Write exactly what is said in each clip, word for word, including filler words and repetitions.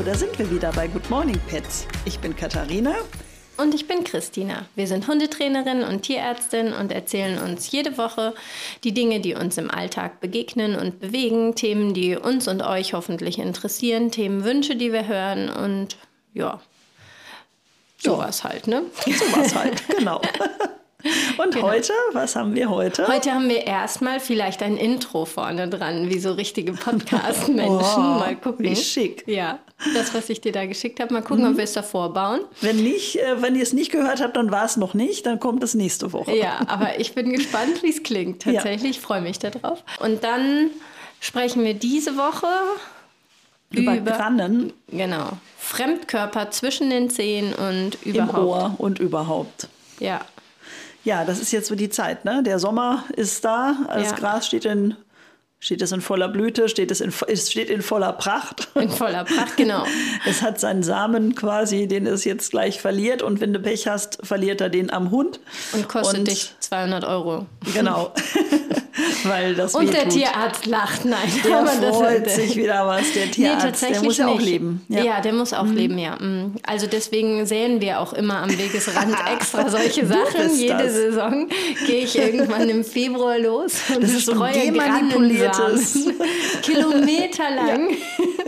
da sind wir wieder bei Good Morning Pets. Ich bin Katharina. Und ich bin Christina. Wir sind Hundetrainerin und Tierärztin und erzählen uns jede Woche die Dinge, die uns im Alltag begegnen und bewegen, Themen, die uns und euch hoffentlich interessieren, Themenwünsche, die wir hören und ja, sowas ja. halt, ne? Sowas halt, genau. Und genau. heute, was haben wir heute? Heute haben wir erstmal vielleicht ein Intro vorne dran, wie so richtige Podcast-Menschen. Oh, mal gucken. Wie schick. Ja, das, was ich dir da geschickt habe. Mal gucken, mhm. ob wir es davor bauen. Wenn nicht, äh, wenn ihr es nicht gehört habt, dann war es noch nicht. Dann kommt es nächste Woche. Ja, aber ich bin gespannt, wie es klingt. Tatsächlich, ja. Ich freue mich darauf. Und dann sprechen wir diese Woche über, über Grannen. Genau. Fremdkörper zwischen den Zähnen und überhaupt. Im Ohr und überhaupt. Ja. Ja, das ist jetzt so die Zeit, ne? Der Sommer ist da, das ja. Gras steht in, steht es in voller Blüte, steht es in, es steht in voller Pracht. In voller Pracht, genau. Es hat seinen Samen quasi, den es jetzt gleich verliert und wenn du Pech hast, verliert er den am Hund. Und kostet und, dich zweihundert Euro. Genau. Weil das und wehtut. Der Tierarzt lacht, nein. Der aber freut das, sich wieder was, der Tierarzt. Nee, der muss ja auch nicht. leben. Ja. ja, der muss auch mhm. leben, ja. Also deswegen säen wir auch immer am Wegesrand extra solche Sachen. Jede das. Saison gehe ich irgendwann im Februar los und das ist streue so manipuliertes. Kilometerlang. Ja.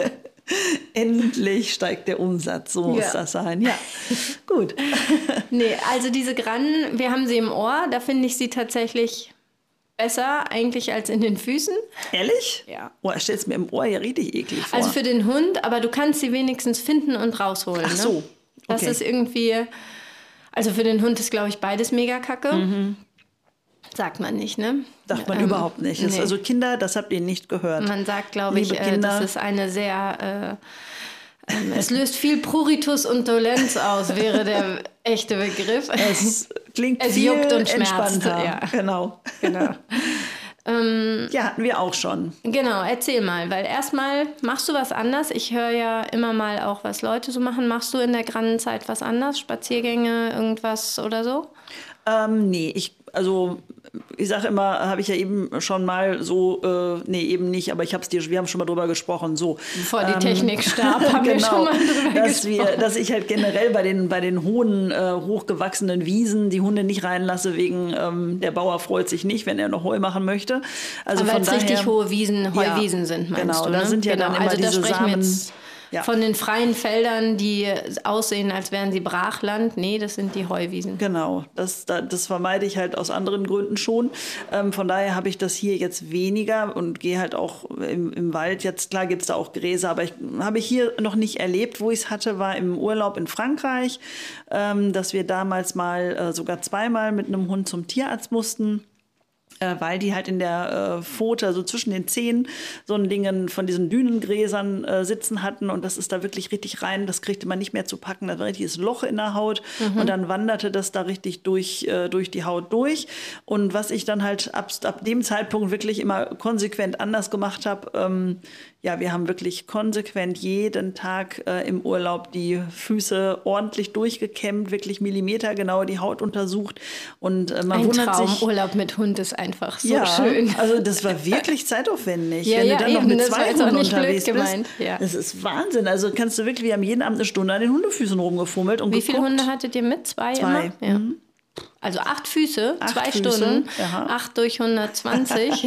Endlich steigt der Umsatz, so muss ja. das sein. Ja, gut. Nee, also diese Grannen, wir haben sie im Ohr, da finde ich sie tatsächlich besser eigentlich als in den Füßen. Ehrlich? Ja. Oh, ich stelle es mir im Ohr ja richtig eklig vor. Also für den Hund, aber du kannst sie wenigstens finden und rausholen. Ach so. Ne? Okay. Das ist irgendwie, also für den Hund ist, glaube ich, beides mega kacke. Mhm. Sagt man nicht, ne? Sagt man ähm, überhaupt nicht. Nee. Also Kinder, das habt ihr nicht gehört. Man sagt, glaube ich, äh, das ist eine sehr... Äh, ähm, es löst viel Pruritus und Dolenz aus, wäre der echte Begriff. Es klingt es viel juckt und schmerzt. entspannter. Ja. Genau. genau. ähm, ja, hatten wir auch schon. Genau, erzähl mal, weil erstmal machst du was anders. Ich höre ja immer mal auch, was Leute so machen. Machst du in der Grannenzeit was anders? Spaziergänge, irgendwas oder so? Ähm, nee, ich, also ich sage immer, habe ich ja eben schon mal so, äh, nee, eben nicht, aber ich habe es dir, wir haben schon mal drüber gesprochen, so. Bevor die ähm, Technik starb, haben genau, wir schon mal drüber dass gesprochen. Wir, dass ich halt generell bei den, bei den hohen, äh, hochgewachsenen Wiesen die Hunde nicht reinlasse, wegen ähm, der Bauer freut sich nicht, wenn er noch Heu machen möchte. Also aber von es daher, richtig hohe Wiesen, Heuwiesen ja, sind, meinst genau, du, ne? Da sind ja genau, dann immer also diese da sprechen Samen... Wir jetzt Ja. Von den freien Feldern, die aussehen, als wären sie Brachland. Nee, das sind die Heuwiesen. Genau, das, das vermeide ich halt aus anderen Gründen schon. Ähm, von daher habe ich das hier jetzt weniger und gehe halt auch im, im Wald. Jetzt, klar gibt es da auch Gräser, aber ich habe ich hier noch nicht erlebt. Wo ich es hatte, war im Urlaub in Frankreich, ähm, dass wir damals mal äh, sogar zweimal mit einem Hund zum Tierarzt mussten. Äh, weil die halt in der äh, Pfote, also zwischen den Zähnen, so ein Ding von diesen Dünengräsern äh, sitzen hatten. Und das ist da wirklich richtig rein. Das kriegte man nicht mehr zu packen. Da war ein richtiges Loch in der Haut. Mhm. Und dann wanderte das da richtig durch, äh, durch die Haut durch. Und was ich dann halt ab, ab dem Zeitpunkt wirklich immer konsequent anders gemacht habe, ähm, ja, wir haben wirklich konsequent jeden Tag äh, im Urlaub die Füße ordentlich durchgekämmt, wirklich millimetergenau die Haut untersucht. Und äh, man ein wundert Traum, sich, Urlaub mit Hund ist einfach so ja, schön. Also das war wirklich zeitaufwendig. Ja, wenn ja, du dann eben, noch mit das zwei war jetzt auch Hunden nicht unterwegs blöd bist, gemeint. Ja. Das ist Wahnsinn. Also kannst du wirklich, wir haben jeden Abend eine Stunde an den Hundefüßen rumgefummelt und Wie geguckt. viele Hunde hattet ihr mit? Zwei, Zwei. immer? Ja. Mhm. Also acht Füße, Acht zwei Füße, Stunden, ja. acht durch hundertzwanzig.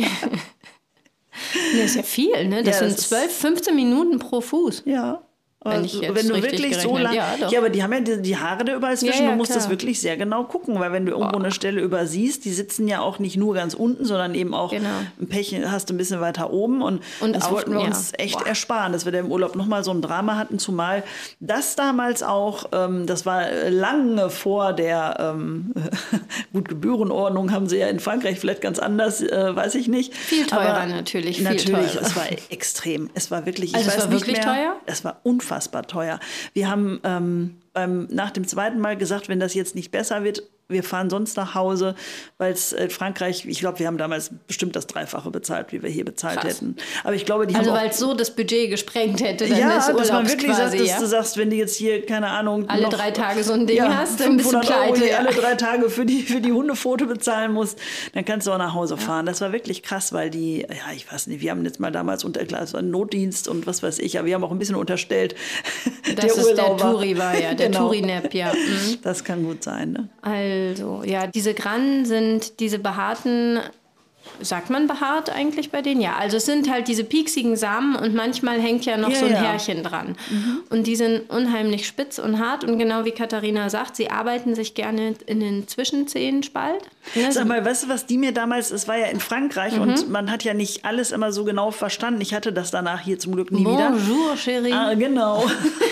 Das ist ja viel, ne? Das Ja, sind das zwölf, fünfzehn Minuten pro Fuß. Ja. Wenn, Also, ich jetzt wenn du richtig wirklich so gerechnet- lange. Ja, Ja, doch. aber die haben ja die, die Haare da überall zwischen. Ja, ja, du musst das klar. wirklich sehr genau gucken, weil wenn du irgendwo Boah. eine Stelle übersiehst, die sitzen ja auch nicht nur ganz unten, sondern eben auch Genau. ein Pech hast du ein bisschen weiter oben. Und, Und das auf- wollten wir ja. uns echt Boah. ersparen, dass wir da im Urlaub nochmal so ein Drama hatten. Zumal das damals auch, ähm, das war lange vor der ähm, gut, Gebührenordnung haben sie ja in Frankreich vielleicht ganz anders, äh, weiß ich nicht. Viel teurer aber natürlich, viel Natürlich, teurer. es war extrem. Es war wirklich, Also ich es weiß war nicht wirklich mehr, teuer? Es war unfassbar teuer. Wir haben ähm, beim, nach dem zweiten Mal gesagt, wenn das jetzt nicht besser wird, wir fahren sonst nach Hause, weil es in Frankreich, ich glaube, wir haben damals bestimmt das Dreifache bezahlt, wie wir hier bezahlt Krass. hätten. Aber ich glaube, die also haben weil es so das Budget gesprengt hätte, dann ja, ist Urlaubs dass man wirklich quasi, sagt, dass ja? du sagst, wenn du jetzt hier, keine Ahnung, alle noch, drei Tage so ein Ding ja, hast, dann bist du fünfhundert Euro pleite. hier Ja. alle drei Tage für die, für die Hundefoto bezahlen musst, dann kannst du auch nach Hause fahren. Das war wirklich krass, weil die, ja, ich weiß nicht, wir haben jetzt mal damals unter, klar, es war ein Notdienst und was weiß ich, aber wir haben auch ein bisschen unterstellt, Dass der es Urlauber. der Touri war, ja, der Genau. Touri-Nap, ja. Mhm. Das kann gut sein, ne? Also, ja, diese Grannen sind diese behaarten, sagt man behaart eigentlich bei denen? Ja, also es sind halt diese pieksigen Samen und manchmal hängt ja noch Ja, so ein ja. Härchen dran. Mhm. Und die sind unheimlich spitz und hart und genau wie Katharina sagt, sie arbeiten sich gerne in den Zwischenzehenspalt. Ne? Sag mal, weißt du, was die mir damals, es war ja in Frankreich Mhm. und man hat ja nicht alles immer so genau verstanden. Ich hatte das danach hier zum Glück nie wieder. Bonjour, chérie. Ah, genau.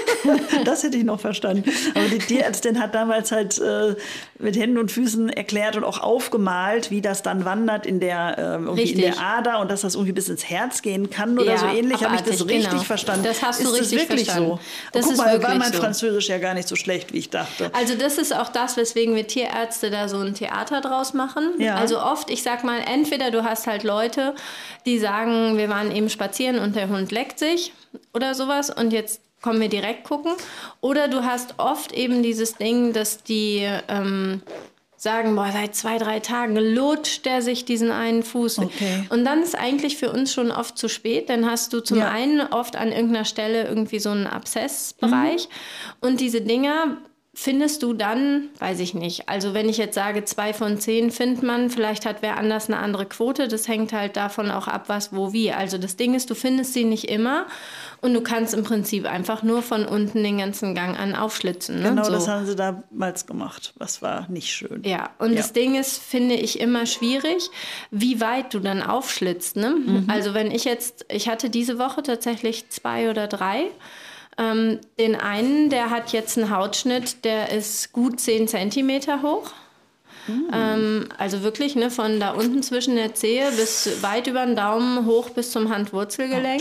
Das hätte ich noch verstanden. Aber die Tierärztin hat damals halt äh, mit Händen und Füßen erklärt und auch aufgemalt, wie das dann wandert in der, ähm, irgendwie in der Ader und dass das irgendwie bis ins Herz gehen kann oder Ja, so ähnlich. Habe ich das abartig, richtig genau. verstanden? Das hast du ist richtig das wirklich verstanden. so? Das Guck ist mal, war wirklich mein so. Französisch ja gar nicht so schlecht, wie ich dachte. Also das ist auch das, weswegen wir Tierärzte da so ein Theater draus machen. Ja. Also oft, ich sag mal, entweder du hast halt Leute, die sagen, wir waren eben spazieren und der Hund leckt sich oder sowas und jetzt kommen wir direkt gucken. Oder du hast oft eben dieses Ding, dass die ähm, sagen, boah, seit zwei, drei Tagen lutscht der sich diesen einen Fuß. Okay. Und dann ist eigentlich für uns schon oft zu spät. Dann hast du zum Ja. einen oft an irgendeiner Stelle irgendwie so einen Abszessbereich. Mhm. Und diese Dinger findest du dann, weiß ich nicht. Also wenn ich jetzt sage, zwei von zehn findet man, vielleicht hat wer anders eine andere Quote. Das hängt halt davon auch ab, was, wo, wie. Also das Ding ist, du findest sie nicht immer und du kannst im Prinzip einfach nur von unten den ganzen Gang an aufschlitzen. Ne? Genau, so. das haben sie damals gemacht. Das war nicht schön. Ja, und Ja. das Ding ist, finde ich, immer schwierig, wie weit du dann aufschlitzt. Ne? Mhm. Also wenn ich jetzt, ich hatte diese Woche tatsächlich zwei oder drei. Ähm, den einen, der hat jetzt einen Hautschnitt, der ist gut zehn Zentimeter hoch. Mhm. Ähm, also wirklich ne, von da unten zwischen der Zehe bis weit über den Daumen hoch bis zum Handwurzelgelenk.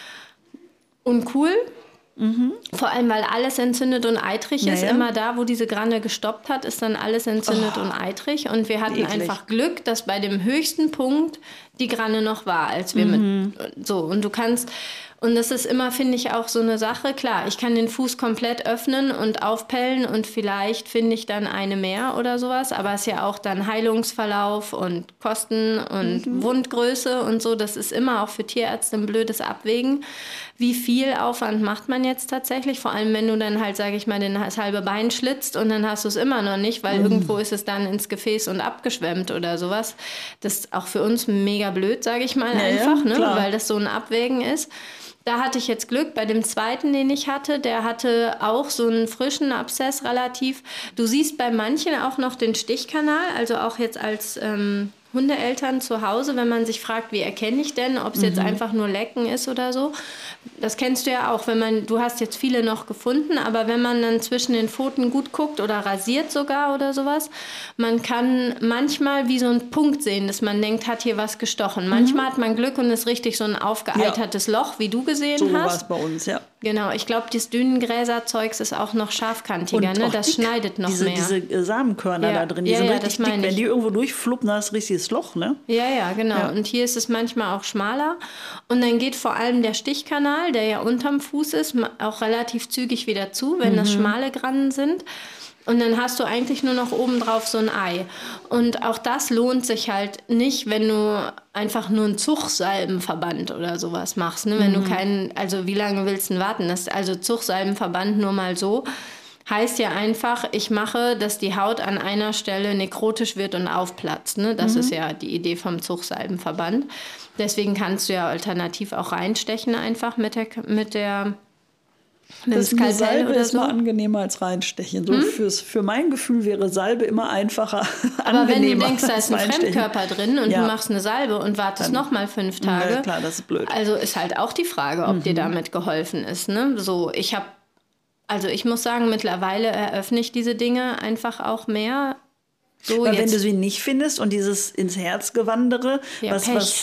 Uncool. Mhm. Vor allem, weil alles entzündet und eitrig ist. Naja. Immer da, wo diese Granne gestoppt hat, ist dann alles entzündet Oh. und eitrig. Und wir hatten Eklig. einfach Glück, dass bei dem höchsten Punkt die Granne noch war, als wir Mhm. mit so. Und du kannst, und das ist immer, finde ich, auch so eine Sache. Klar, ich kann den Fuß komplett öffnen und aufpellen und vielleicht finde ich dann eine mehr oder sowas. Aber es ist ja auch dann Heilungsverlauf und Kosten und Mhm. Wundgröße und so. Das ist immer auch für Tierärzte ein blödes Abwägen. Wie viel Aufwand macht man jetzt tatsächlich? Vor allem, wenn du dann halt, sage ich mal, den, das halbe Bein schlitzt und dann hast du es immer noch nicht, weil Mhm. irgendwo ist es dann ins Gefäß und abgeschwemmt oder sowas. Das ist auch für uns mega blöd, sage ich mal Ja, ja, einfach, ne? klar. Weil das so ein Abwägen ist. Da hatte ich jetzt Glück. Bei dem zweiten, den ich hatte, der hatte auch so einen frischen Abszess relativ. Du siehst bei manchen auch noch den Stichkanal, also auch jetzt als ähm, Hundeeltern zu Hause, wenn man sich fragt, wie erkenne ich denn, ob es jetzt einfach nur Lecken ist oder so. Das kennst du ja auch, wenn man, du hast jetzt viele noch gefunden, aber wenn man dann zwischen den Pfoten gut guckt oder rasiert sogar oder sowas, man kann manchmal wie so einen Punkt sehen, dass man denkt, hat hier was gestochen. Manchmal hat man Glück und ist richtig so ein aufgeeitertes Loch, wie du gesehen So war hast. es bei uns, ja. Genau, ich glaube, das Dünengräserzeugs ist auch noch scharfkantiger, Und ne? auch Das dick. schneidet noch diese, mehr. Diese äh, Samenkörner Ja. da drin, die Ja, sind ja, richtig das dick. meine Wenn ich. die irgendwo durchfluppen, da ist ein richtiges Loch, ne? Ja, ja, genau. Ja. Und hier ist es manchmal auch schmaler. Und dann geht vor allem der Stichkanal, der ja unterm Fuß ist, ma- auch relativ zügig wieder zu, wenn das schmale Grannen sind. Und dann hast du eigentlich nur noch obendrauf so ein Ei. Und auch das lohnt sich halt nicht, wenn du einfach nur einen Zuchsalbenverband oder sowas machst. Ne? Wenn du keinen, also wie lange willst du denn warten? Das, also Zuchsalbenverband nur mal so. Heißt ja einfach, ich mache, dass die Haut an einer Stelle nekrotisch wird und aufplatzt. Ne? Das ist ja die Idee vom Zuchsalbenverband. Deswegen kannst du ja alternativ auch reinstechen einfach mit der, mit der mit dem Das eine Skalpell Salbe oder ist so. mal angenehmer als reinstechen. So fürs, für mein Gefühl wäre Salbe immer einfacher, Aber wenn du angenehmer denkst, da als ist ein reinstechen. Fremdkörper drin und Ja. du machst eine Salbe und wartest noch mal fünf Tage. Ja, klar, das ist blöd. Also ist halt auch die Frage, ob dir damit geholfen ist. Ne? So, ich habe, also ich muss sagen, mittlerweile eröffne ich diese Dinge einfach auch mehr. So Weil wenn jetzt, du sie nicht findest und dieses ins Herz gewandere, Ja, was, Pech. was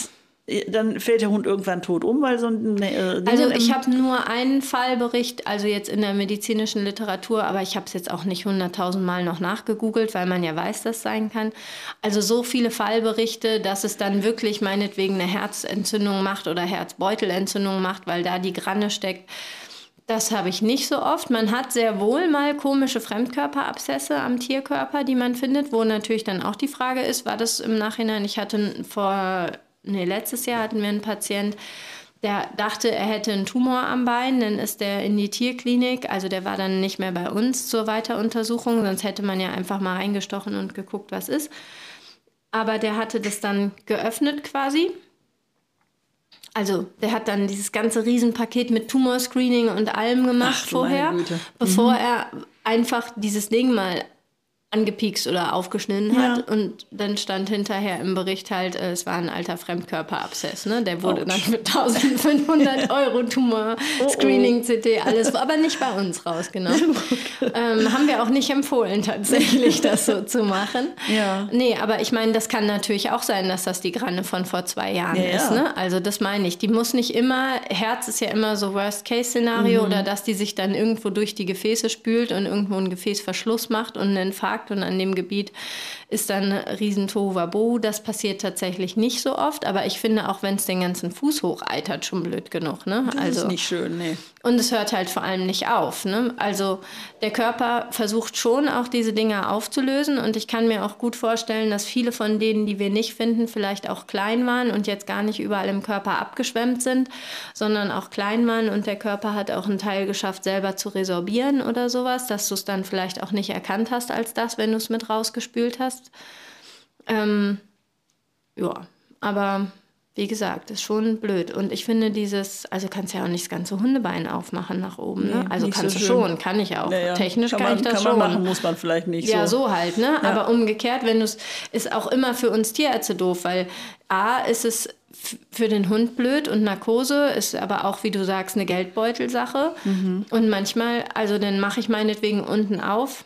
dann fällt der Hund irgendwann tot um, weil so ein äh, Also ich habe nur einen Fallbericht, also jetzt in der medizinischen Literatur, aber ich habe es jetzt auch nicht hunderttausend Mal noch nachgegoogelt, weil man ja weiß, dass es sein kann. Also so viele Fallberichte, dass es dann wirklich meinetwegen eine Herzentzündung macht oder Herzbeutelentzündung macht, weil da die Granne steckt. Das habe ich nicht so oft. Man hat sehr wohl mal komische Fremdkörperabszesse am Tierkörper, die man findet, wo natürlich dann auch die Frage ist, war das im Nachhinein, ich hatte vor... Nee, letztes Jahr hatten wir einen Patient, der dachte, er hätte einen Tumor am Bein. Dann ist der in die Tierklinik. Also der war dann nicht mehr bei uns zur Weiteruntersuchung. Sonst hätte man ja einfach mal reingestochen und geguckt, was ist. Aber der hatte das dann geöffnet quasi. Also der hat dann dieses ganze Riesenpaket mit Tumorscreening und allem gemacht. Ach, vorher, bevor mhm. er einfach dieses Ding mal angepiekst oder aufgeschnitten hat. Ja. Und dann stand hinterher im Bericht halt, äh, es war ein alter Fremdkörperabszess. Ne? Der wurde Ouch. dann für eintausendfünfhundert Euro Tumor, oh, Screening, oh. C T, alles, aber nicht bei uns rausgenommen. ähm, haben wir auch nicht empfohlen, tatsächlich das so zu machen. Ja. Nee, aber ich meine, das kann natürlich auch sein, dass das die Granne von vor zwei Jahren ja, ist. Ne? Also das meine ich. Die muss nicht immer, Herz ist ja immer so Worst-Case-Szenario, mhm. oder dass die sich dann irgendwo durch die Gefäße spült und irgendwo einen Gefäßverschluss macht und einen Infarkt. Und an dem Gebiet ist dann riesen Tohuwabohu. Das passiert tatsächlich nicht so oft. Aber ich finde, auch wenn es den ganzen Fuß hocheitert, schon blöd genug. Ne? Das also, ist nicht schön, nee. Und es hört halt vor allem nicht auf. Ne? Also der Körper versucht schon auch diese Dinge aufzulösen. Und ich kann mir auch gut vorstellen, dass viele von denen, die wir nicht finden, vielleicht auch klein waren und jetzt gar nicht überall im Körper abgeschwemmt sind, sondern auch klein waren. Und der Körper hat auch einen Teil geschafft, selber zu resorbieren oder sowas, dass du es dann vielleicht auch nicht erkannt hast als das, wenn du es mit rausgespült hast. Ähm, ja, aber wie gesagt, ist schon blöd. Und ich finde dieses, also kannst ja auch nicht das ganze Hundebein aufmachen nach oben. Ne? Nee, also kannst so du schon, kann ich auch. Naja, Technisch kann, kann man, ich das kann schon. Man machen, muss man vielleicht nicht ja, so. Ja, so halt. Ne? Ja. Aber umgekehrt, wenn du es, ist auch immer für uns Tierärzte doof, weil A, ist es für den Hund blöd und Narkose ist aber auch, wie du sagst, eine Geldbeutelsache. Mhm. Und manchmal, also dann mache ich meinetwegen unten auf.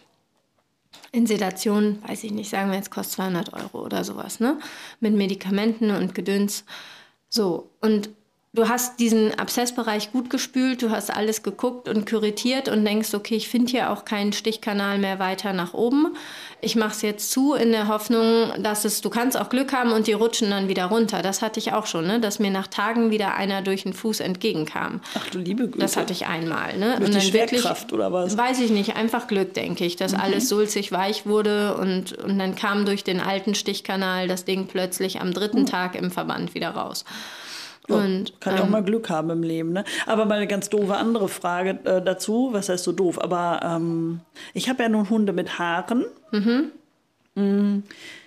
In Sedation, weiß ich nicht, sagen wir jetzt, kostet zweihundert Euro oder sowas, ne? Mit Medikamenten und Gedöns. So, und du hast diesen Abszessbereich gut gespült, du hast alles geguckt und kuratiert und denkst, okay, ich finde hier auch keinen Stichkanal mehr weiter nach oben. Ich mache es jetzt zu in der Hoffnung, dass es, du kannst auch Glück haben und die rutschen dann wieder runter. Das hatte ich auch schon, ne? Dass mir nach Tagen wieder einer durch den Fuß entgegenkam. Ach du liebe Güte. Das hatte ich einmal. Ne? Durch und die Schwerkraft oder was? Weiß ich nicht, einfach Glück, denke ich, dass mhm. alles sulzig weich wurde und, und dann kam durch den alten Stichkanal das Ding plötzlich am dritten mhm. Tag im Verband wieder raus. Ja, und, kann ja ähm, auch mal Glück haben im Leben. Ne? Aber mal eine ganz doofe andere Frage äh, dazu. Was heißt so doof? Aber ähm, ich habe ja nun Hunde mit Haaren. Mhm. Mm.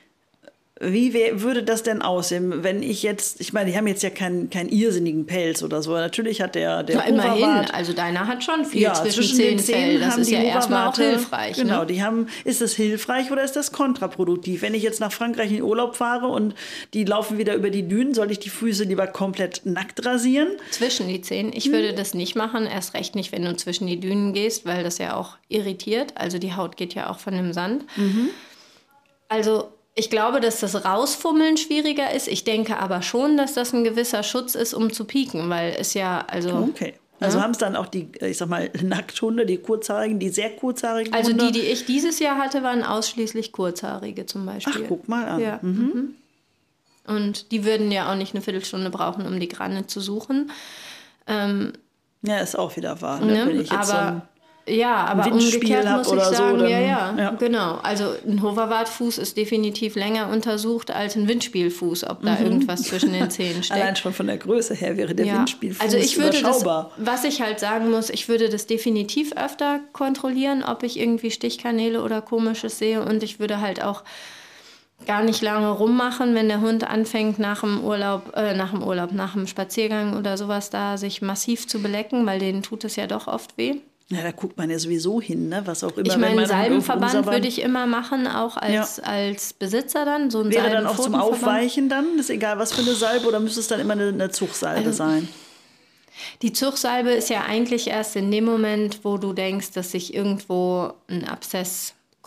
Wie wär, würde das denn aussehen, wenn ich jetzt, ich meine, die haben jetzt ja keinen keinen irrsinnigen Pelz oder so. Natürlich hat der der ja, immerhin, also deiner hat schon viel ja, zwischen, zwischen Zehen den Zähnen. Das ist ja erstmal auch hilfreich. Genau, ne? die haben, ist das hilfreich oder ist das kontraproduktiv? Wenn ich jetzt nach Frankreich in den Urlaub fahre und die laufen wieder über die Dünen, soll ich die Füße lieber komplett nackt rasieren? Zwischen die Zehen. Ich hm. würde das nicht machen, erst recht nicht, wenn du zwischen die Dünen gehst, weil das ja auch irritiert. Also die Haut geht ja auch von dem Sand. Mhm. Also ich glaube, dass das Rausfummeln schwieriger ist. Ich denke aber schon, dass das ein gewisser Schutz ist, um zu pieken, weil es ja, also... Okay. Also ja? Haben es dann auch die, ich sag mal, Nackthunde, die kurzhaarigen, die sehr kurzhaarigen Also Hunde? die, die ich dieses Jahr hatte, waren ausschließlich kurzhaarige zum Beispiel. Ach, guck mal an. Ja. Mhm. Und die würden ja auch nicht eine Viertelstunde brauchen, um die Granne zu suchen. Ähm, ja, ist auch wieder wahr. Ne? Wenn ich jetzt aber... So Ja, aber umgekehrt muss ich sagen, so, dann, ja, ja, ja, genau. Also ein Hoverwart-Fuß ist definitiv länger untersucht als ein Windspielfuß, ob da mhm. irgendwas zwischen den Zähnen steckt. Allein schon von der Größe her wäre der ja. Windspielfuß also ich würde überschaubar. Das, was ich halt sagen muss, ich würde das definitiv öfter kontrollieren, ob ich irgendwie Stichkanäle oder Komisches sehe, und ich würde halt auch gar nicht lange rummachen, wenn der Hund anfängt nach dem Urlaub, äh, nach dem Urlaub, nach dem Spaziergang oder sowas da, sich massiv zu belecken, weil denen tut es ja doch oft weh. Ja, da guckt man ja sowieso hin, ne? Was auch immer. Ich meine, Salbenverband würde ich immer machen, auch als, ja. als Besitzer dann. So ein Wäre dann auch zum Aufweichen dann? Ist egal, was für eine Salbe, oder müsste es dann immer eine, eine Zuchtsalbe also, sein? Die Zuchtsalbe ist ja eigentlich erst in dem Moment, wo du denkst, dass sich irgendwo ein Abszess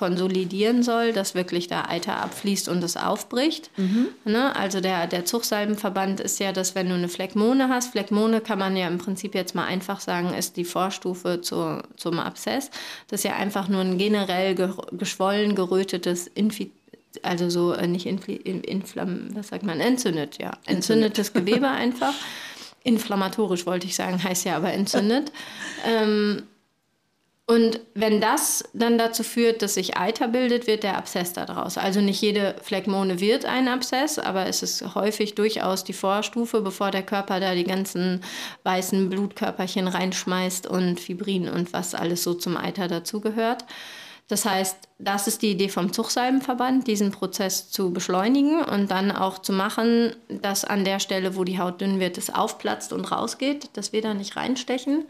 konsolidieren soll, dass wirklich da Eiter abfließt und es aufbricht. Mhm. Ne? Also der, der Zuchtsalbenverband ist ja, dass wenn du eine Phlegmone hast, Phlegmone kann man ja im Prinzip jetzt mal einfach sagen, ist die Vorstufe zu, zum Abszess. Das ist ja einfach nur ein generell ge, geschwollen, gerötetes, Infi also so äh, nicht infl inflam was sagt man, entzündet, ja, entzündetes Gewebe einfach. Inflammatorisch wollte ich sagen, heißt ja aber entzündet. ähm, Und wenn das dann dazu führt, dass sich Eiter bildet, wird der Abszess daraus. Also nicht jede Phlegmone wird ein Abszess, aber es ist häufig durchaus die Vorstufe, bevor der Körper da die ganzen weißen Blutkörperchen reinschmeißt und Fibrin und was alles so zum Eiter dazugehört. Das heißt, das ist die Idee vom Zuchtsalbenverband, diesen Prozess zu beschleunigen und dann auch zu machen, dass an der Stelle, wo die Haut dünn wird, es aufplatzt und rausgeht, dass wir da nicht reinstechen.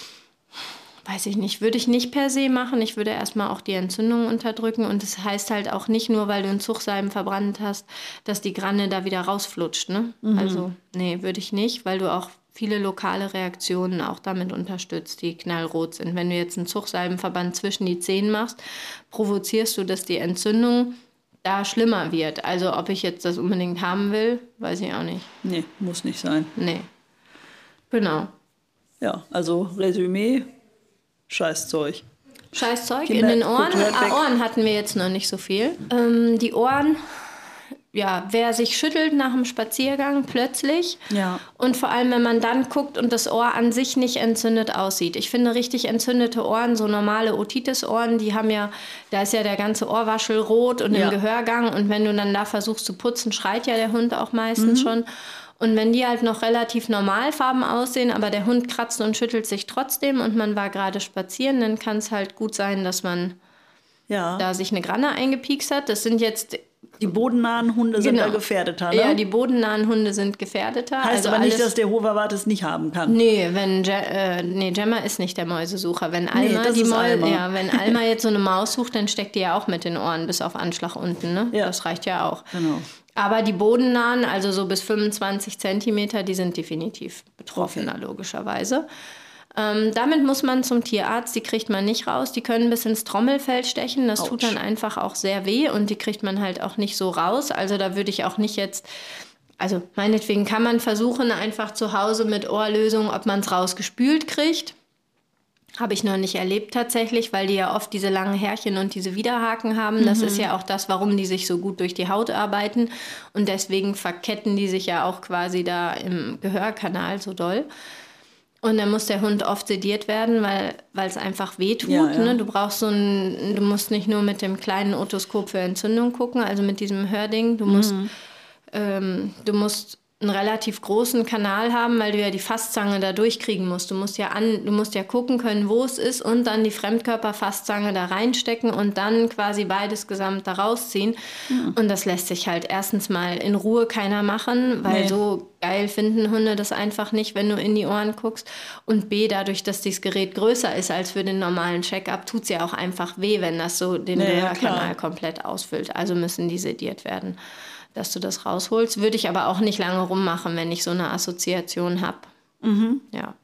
Weiß ich nicht, würde ich nicht per se machen. Ich würde erstmal auch die Entzündung unterdrücken. Und das heißt halt auch nicht nur, weil du einen Zuchtsalben verbrannt hast, dass die Granne da wieder rausflutscht. Ne? Mhm. Also, nee, würde ich nicht, weil du auch viele lokale Reaktionen auch damit unterstützt, die knallrot sind. Wenn du jetzt einen Zuchtsalbenverband zwischen die Zehen machst, provozierst du, dass die Entzündung da schlimmer wird. Also, ob ich jetzt das unbedingt haben will, weiß ich auch nicht. Nee, muss nicht sein. Nee. Genau. Ja, also Resümee. Scheißzeug. Scheißzeug in den Ohren. Ah, Ohren hatten wir jetzt noch nicht so viel. Ähm, die Ohren, ja, wer sich schüttelt nach dem Spaziergang plötzlich ja. und vor allem, wenn man dann guckt und das Ohr an sich nicht entzündet aussieht. Ich finde richtig entzündete Ohren, so normale Otitis-Ohren, die haben ja, da ist ja der ganze Ohrwaschel rot und ja. im Gehörgang und wenn du dann da versuchst zu putzen, schreit ja der Hund auch meistens mhm. schon. Und wenn die halt noch relativ normalfarben aussehen, aber der Hund kratzt und schüttelt sich trotzdem und man war gerade spazieren, dann kann es halt gut sein, dass man ja. da sich eine Granne eingepiekst hat. Das sind jetzt... Die bodennahen Hunde genau. sind da gefährdeter, ne? Ja, die bodennahen Hunde sind gefährdeter. Heißt also aber nicht, dass der Hoverwart es nicht haben kann. Nee, wenn Je äh, nee, Gemma ist nicht der Mäusesucher. Wenn Alma, nee, die Mäu Alma. Ja, wenn Alma jetzt so eine Maus sucht, dann steckt die ja auch mit den Ohren bis auf Anschlag unten. Ne? Ja. Das reicht ja auch. Genau. Aber die bodennahen, also so bis fünfundzwanzig Zentimeter, die sind definitiv betroffener, okay. logischerweise. Ähm, damit muss man zum Tierarzt, die kriegt man nicht raus. Die können bis ins Trommelfell stechen, das Autsch. Tut dann einfach auch sehr weh und die kriegt man halt auch nicht so raus. Also da würde ich auch nicht jetzt, also meinetwegen kann man versuchen, einfach zu Hause mit Ohrlösung, ob man es rausgespült kriegt. Habe ich noch nicht erlebt tatsächlich, weil die ja oft diese langen Härchen und diese Widerhaken haben. Das mhm. ist ja auch das, warum die sich so gut durch die Haut arbeiten. Und deswegen verketten die sich ja auch quasi da im Gehörkanal so doll. Und dann muss der Hund oft sediert werden, weil weil es einfach wehtut. Ja, ja. Ne? Du brauchst so ein, du musst nicht nur mit dem kleinen Otoskop für Entzündung gucken, also mit diesem Hörding. Du musst, mhm. ähm, du musst einen relativ großen Kanal haben, weil du ja die Fasszange da durchkriegen musst. Du musst ja an, du musst ja gucken können, wo es ist und dann die Fremdkörperfasszange da reinstecken und dann quasi beides gesamt da rausziehen. Mhm. Und das lässt sich halt erstens mal in Ruhe keiner machen, weil nee. so geil finden Hunde das einfach nicht, wenn du in die Ohren guckst. Und B, dadurch, dass dieses Gerät größer ist als für den normalen Check-up, tut es ja auch einfach weh, wenn das so den nee, Gehörkanal ja, komplett ausfüllt. Also müssen die sediert werden, dass du das rausholst. Würde ich aber auch nicht lange rummachen, wenn ich so eine Assoziation habe. Mhm. Ja.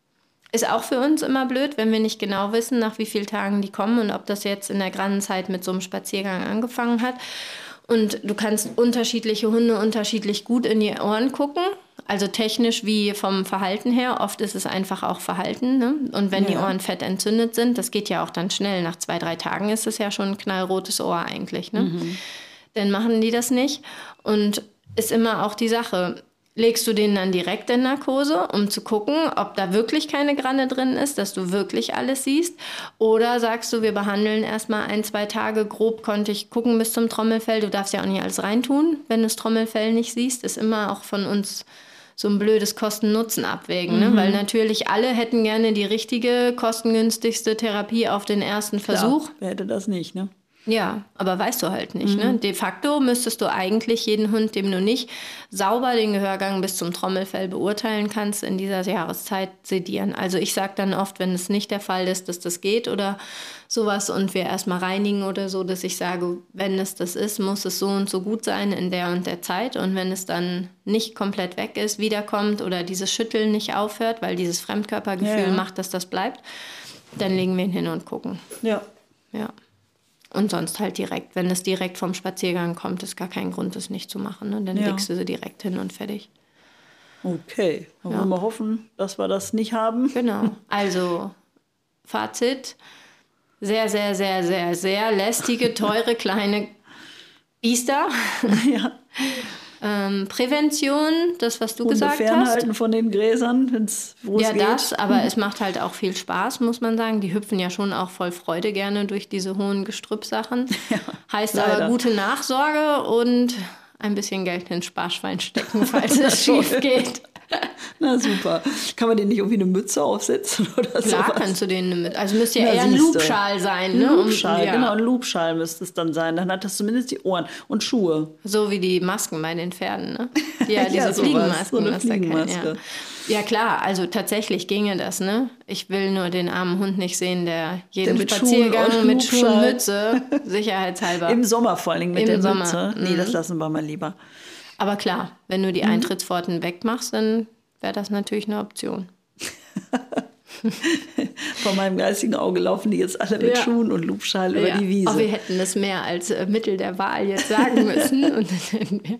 Ist auch für uns immer blöd, wenn wir nicht genau wissen, nach wie vielen Tagen die kommen und ob das jetzt in der Grannenzeit mit so einem Spaziergang angefangen hat. Und du kannst unterschiedliche Hunde unterschiedlich gut in die Ohren gucken. Also technisch wie vom Verhalten her. Oft ist es einfach auch Verhalten. Ne? Und wenn ja. die Ohren fett entzündet sind, das geht ja auch dann schnell. Nach zwei, drei Tagen ist es ja schon ein knallrotes Ohr eigentlich. Ne? Mhm. Dann machen die das nicht. Und ist immer auch die Sache, legst du den dann direkt in Narkose, um zu gucken, ob da wirklich keine Granne drin ist, dass du wirklich alles siehst? Oder sagst du, wir behandeln erstmal ein, zwei Tage, grob konnte ich gucken bis zum Trommelfell. Du darfst ja auch nicht alles reintun, wenn du das Trommelfell nicht siehst. Ist immer auch von uns so ein blödes Kosten-Nutzen abwägen. Ne? Mhm. Weil natürlich alle hätten gerne die richtige, kostengünstigste Therapie auf den ersten Versuch. Klar, wer hätte das nicht, ne? Ja, aber weißt du halt nicht. Mhm. Ne? De facto müsstest du eigentlich jeden Hund, dem du nicht sauber den Gehörgang bis zum Trommelfell beurteilen kannst, in dieser Jahreszeit sedieren. Also ich sage dann oft, wenn es nicht der Fall ist, dass das geht oder sowas und wir erstmal reinigen oder so, dass ich sage, wenn es das ist, muss es so und so gut sein in der und der Zeit. Und wenn es dann nicht komplett weg ist, wiederkommt oder dieses Schütteln nicht aufhört, weil dieses Fremdkörpergefühl ja, ja. macht, dass das bleibt, dann legen wir ihn hin und gucken. Ja. Ja. Und sonst halt direkt. Wenn es direkt vom Spaziergang kommt, ist gar kein Grund, das nicht zu machen. Ne? Dann Ja. legst du sie direkt hin und fertig. Okay, dann Ja. wollen wir hoffen, dass wir das nicht haben. Genau. Also, Fazit. Sehr, sehr, sehr, sehr, sehr lästige, teure, kleine Biester. Ja. ähm, Prävention, das, was du Hunde gesagt fernhalten hast. von den Gräsern, wenn's, wo Ja, es geht. das, aber es macht halt auch viel Spaß, muss man sagen. Die hüpfen ja schon auch voll Freude gerne durch diese hohen Gestrüppsachen. Ja, heißt leider. aber gute Nachsorge und ein bisschen Geld ins Sparschwein stecken, falls es schief geht. Na super. Kann man denen nicht irgendwie eine Mütze aufsetzen oder so? Klar sowas? kannst du den mit. Also müsste ja Na, eher ein siehste. Loopschal sein, Ein ne? Um- Loopschal, ja. genau, ein Loopschal müsste es dann sein. Dann hat das zumindest die Ohren und Schuhe. So wie die Masken bei den Pferden, ne? Ja, Ja, diese sowas. Fliegenmasken. So eine was da kennt, Fliegenmaske. Ja. ja, klar, also tatsächlich ginge das, ne? Ich will nur den armen Hund nicht sehen, der jeden Der mit Spaziergang Schuhen und mit Schuhen und Hubschrauber. Mütze, sicherheitshalber. Im Sommer vor allen Dingen mit Im der Sommer, Mütze. Nee, mhm. das lassen wir mal lieber. Aber klar, wenn du die Eintrittspforten wegmachst, dann wäre das natürlich eine Option. Vor meinem geistigen Auge laufen die jetzt alle mit Ja. Schuhen und Loopschal über Ja. die Wiese. Aber wir hätten das mehr als äh, Mittel der Wahl jetzt sagen müssen. Und dann hätten wir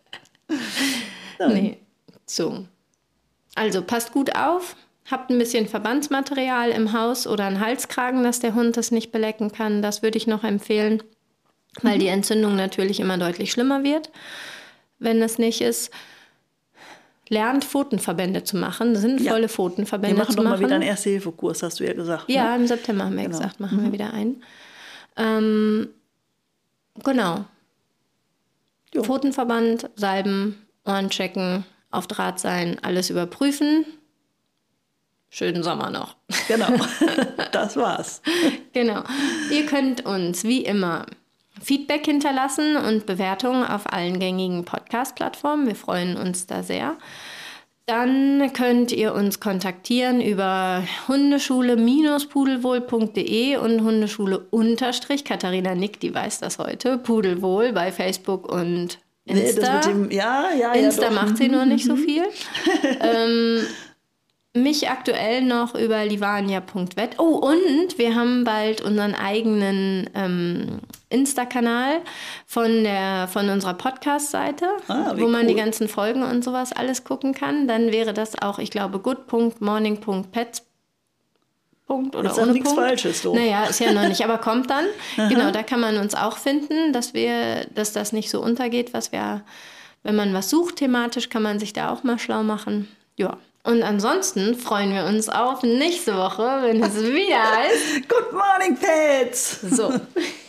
nee. So. Also passt gut auf. Habt ein bisschen Verbandsmaterial im Haus oder einen Halskragen, dass der Hund das nicht belecken kann. Das würde ich noch empfehlen, weil die Entzündung natürlich immer deutlich schlimmer wird, wenn es nicht ist. Lernt Pfotenverbände zu machen, sinnvolle wir Pfotenverbände machen zu doch mal machen. wieder einen Erste-Hilfe-Kurs, hast du ja gesagt. Ja, Ne? im September haben wir Genau. gesagt, machen wir wieder einen. Ähm, genau. Jo. Pfotenverband, Salben, Ohren checken, auf Draht sein, alles überprüfen. Schönen Sommer noch. Genau, das war's. Genau. Ihr könnt uns wie immer Feedback hinterlassen und Bewertungen auf allen gängigen Podcast-Plattformen. Wir freuen uns da sehr. Dann könnt ihr uns kontaktieren über hundeschule pudelwohl punkt de und Hundeschule-Katharina Nick, die weiß das heute, Pudelwohl bei Facebook und Nee, Insta. das mit dem, ja, ja, Insta ja, doch. macht sie nur nicht so viel. ähm, mich aktuell noch über livania punkt vet. Oh, und wir haben bald unseren eigenen ähm, Insta-Kanal von, der, von unserer Podcast-Seite, Ah, wie wo man cool. die ganzen Folgen und sowas alles gucken kann. Dann wäre das auch, ich glaube, good punkt morning punkt pets. Punkt oder Jetzt sag ohne nichts Punkt. Falsches, du. Naja, ist ja noch nicht, aber kommt dann. Genau, da kann man uns auch finden, dass wir, dass das nicht so untergeht, was wir, wenn man was sucht thematisch, kann man sich da auch mal schlau machen. Ja. Und ansonsten freuen wir uns auf nächste Woche, wenn es wieder heißt. Good morning, Pets! So.